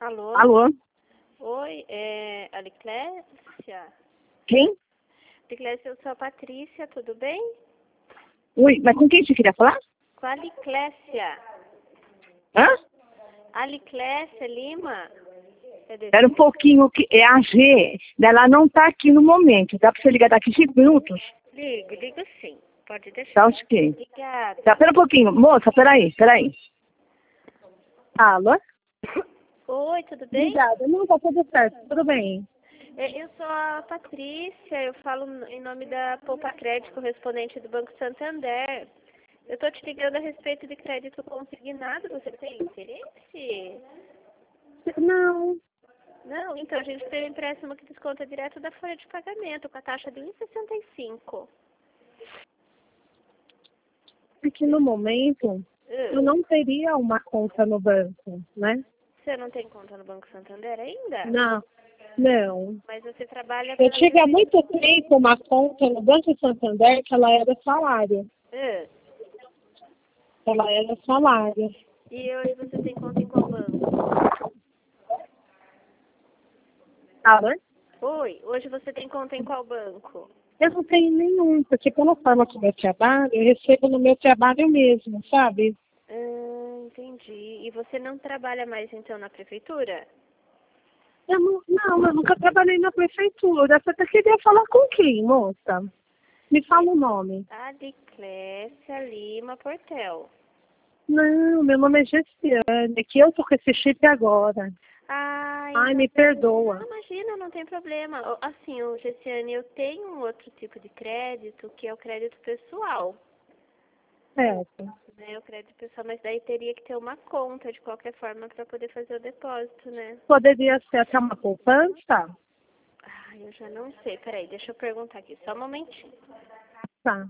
Alô? Alô? Oi, é a Liclésia? Quem? Liclésia, eu sou a Patrícia, tudo bem? Oi, mas com quem você queria falar? Com a Liclésia. Hã? A Liclésia Lima? Espera um pouquinho, que é a G. Ela não tá aqui no momento. Dá pra você ligar daqui 5 minutos? Ligo sim. Pode deixar. Tá, ok. Obrigada. Tá, espera um pouquinho. Moça, peraí. Alô? Oi, tudo bem? Obrigada. Não, tá tudo certo. Tudo bem. Eu sou a Patrícia, eu falo em nome da Poupa Crédito, correspondente do Banco Santander. Eu tô te ligando a respeito de crédito consignado, você tem interesse? Não. Não, então a gente tem um empréstimo que desconta direto da folha de pagamento, com a taxa de 1,65. Aqui no momento, eu não teria uma conta no banco, né? Você não tem conta no Banco Santander ainda? Não. Mas você trabalha Eu tive há muito tempo uma conta no Banco Santander que ela era salário. Ela era salário. E hoje você tem conta em qual banco? Alô? Oi, hoje você tem conta em qual banco? Eu não tenho nenhum, porque pela forma que eu trabalho, eu recebo no meu trabalho mesmo, sabe? Entendi. E você não trabalha mais então na prefeitura? Eu nunca trabalhei na prefeitura. Você até queria falar com quem, moça? Me fala o nome. Adiclésia Lima Portel. Não, meu nome é Gessiane, é que eu tô com esse chip agora. Ai, me perdoa. Não, imagina, não tem problema. Assim, Gessiane, eu tenho um outro tipo de crédito, que é o crédito pessoal. Certo. Né, o crédito pessoal, mas daí teria que ter uma conta, de qualquer forma, para poder fazer o depósito, né? Poderia ser até uma poupança? Eu já não sei. Peraí, deixa eu perguntar aqui, só um momentinho. Tá.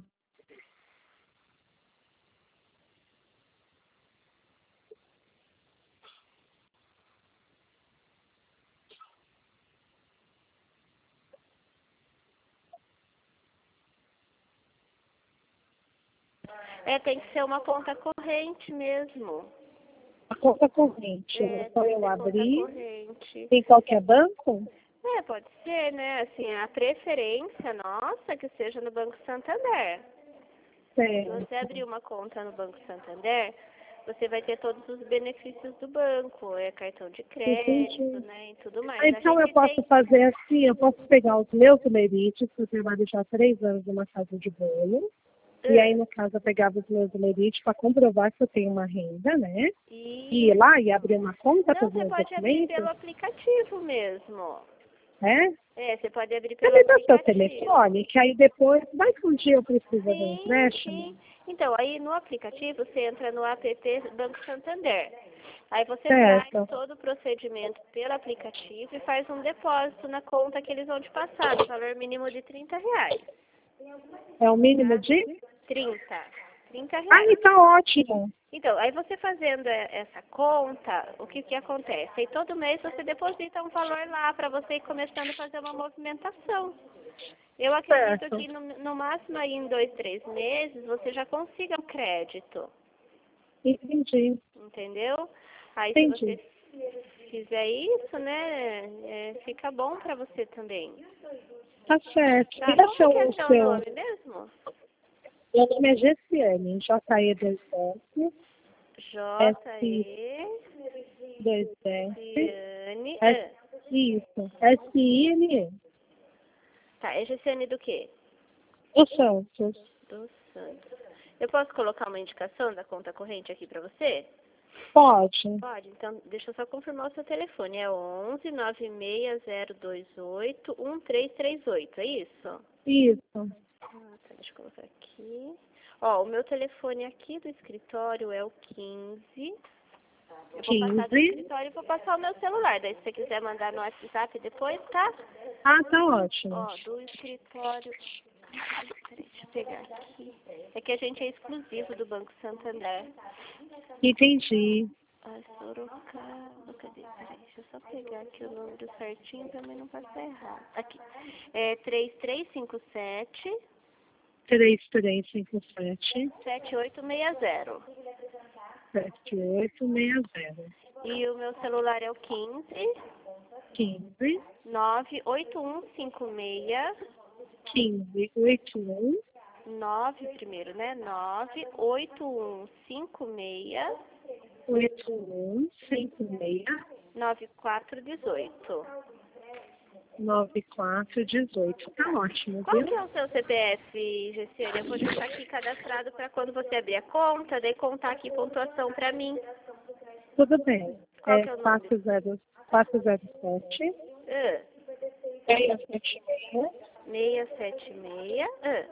Tem que ser uma conta corrente mesmo. A conta corrente. Só eu abrir. Corrente. Em qualquer banco? Pode ser, né? Assim, a preferência nossa é que seja no Banco Santander. Se você abrir uma conta no Banco Santander, você vai ter todos os benefícios do banco, cartão de crédito, né, e tudo mais. Então eu posso fazer assim, eu posso pegar os meus numeritos, que eu trabalho já há 3 anos numa casa de bolo. E aí, no caso, eu pegava os meus numeritos para comprovar que eu tenho uma renda, né? E ir lá e abrir uma conta para os meus documentos. Você pode abrir pelo aplicativo mesmo. Você pode abrir pelo aplicativo. Você me dá aplicativo. seu telefone, que aí depois, vai que um dia eu preciso de um empréstimo. Sim. Então, aí no aplicativo, você entra no app Banco Santander. Aí você faz todo o procedimento pelo aplicativo e faz um depósito na conta que eles vão te passar, no valor mínimo de R$30. É o mínimo de? 30 reais. Ah, então ótimo. Então, aí você fazendo essa conta, o que acontece? Aí todo mês você deposita um valor lá para você ir começando a fazer uma movimentação. Eu acredito que no máximo aí em 2, 3 meses você já consiga um crédito. Entendi. Entendeu? Aí se você fizer isso, né, fica bom para você também. Tá certo. Qual que é o seu nome mesmo? Meu nome é Gessiane, J-E-2-S. J-E-2-S. Isso, S-I-N-E. Tá, é Gessiane do quê? Do Santos. Do Santos. Eu posso colocar uma indicação da conta corrente aqui para você? Pode. Pode, então deixa eu só confirmar o seu telefone. É 11-96028-1338, é isso? Isso. Tá, deixa eu colocar aqui. Ó, o meu telefone aqui do escritório é o 15. Eu vou passar do escritório e vou passar o meu celular. Daí se você quiser mandar no WhatsApp depois, tá? Ah, tá ótimo. Ó, do escritório... Peraí, deixa eu pegar aqui. É que a gente é exclusivo do Banco Santander. Entendi. Sorocaba, cadê? Peraí, deixa eu só pegar aqui o número certinho pra mim não passar errado. Aqui. É 3357 3357 7860. 7860. E o meu celular é o 15 98156 1581 9 primeiro, né? 98156 8156 9418. 9418. Tá ótimo, Qual viu? que é o seu CPF, Gessiane? Eu vou deixar aqui cadastrado para quando você abrir a conta, daí contar aqui pontuação para mim. Tudo bem. Qual que é o nome? 407 676 676.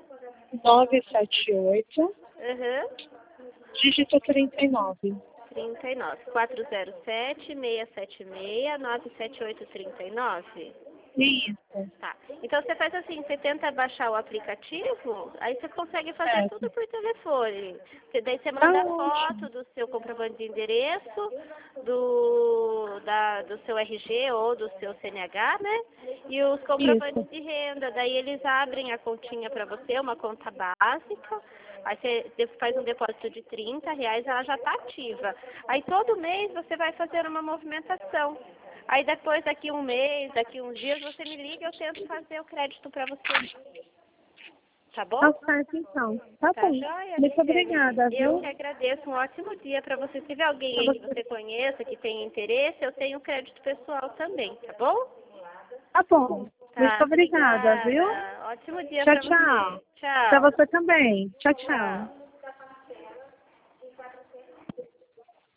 978 dígito 39. 39. 407 676 978 39. Isso. Tá. Então você faz assim, você tenta baixar o aplicativo, aí você consegue fazer tudo por telefone. Daí você manda foto do seu comprovante de endereço, do seu RG ou do seu CNH, né? E os comprovantes de renda. Daí eles abrem a continha para você, uma conta básica. Aí você faz um depósito de R$30, ela já está ativa. Aí todo mês você vai fazer uma movimentação. Aí depois, daqui um mês, daqui uns dias, você me liga, eu tento fazer o crédito para você. Tá bom? Tá certo, então. Tá bom. Joia, Muito obrigada, viu? Eu que agradeço. Um ótimo dia para você. Se tiver alguém aí que você conheça, que tenha interesse, eu tenho crédito pessoal também, tá bom? Tá bom. Muito obrigada, viu? Ótimo dia Tchau, para você. tchau. Tchau. Pra você também. Tchau, tchau.